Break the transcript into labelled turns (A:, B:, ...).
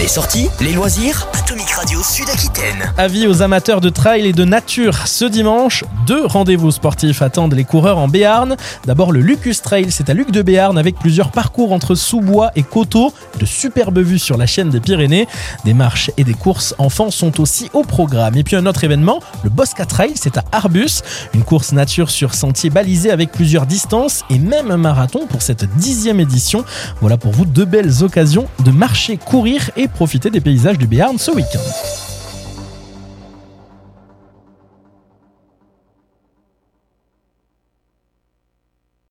A: Les sorties, les loisirs, Atomic Radio Sud-Aquitaine.
B: Avis aux amateurs de trail et de nature. Ce dimanche, 2 rendez-vous sportifs attendent les coureurs en Béarn. D'abord le Lucus Trail, c'est à Luc de Béarn avec plusieurs parcours entre sous-bois et coteaux. De superbes vues sur la chaîne des Pyrénées. Des marches et des courses enfants sont aussi au programme. Et puis un autre événement, le Bosca Trail, c'est à Arbus. Une course nature sur sentier balisé avec plusieurs distances et même un marathon pour cette 10e édition. Voilà pour vous 2 belles occasions de marcher, courir et profiter des paysages du Béarn ce week-end.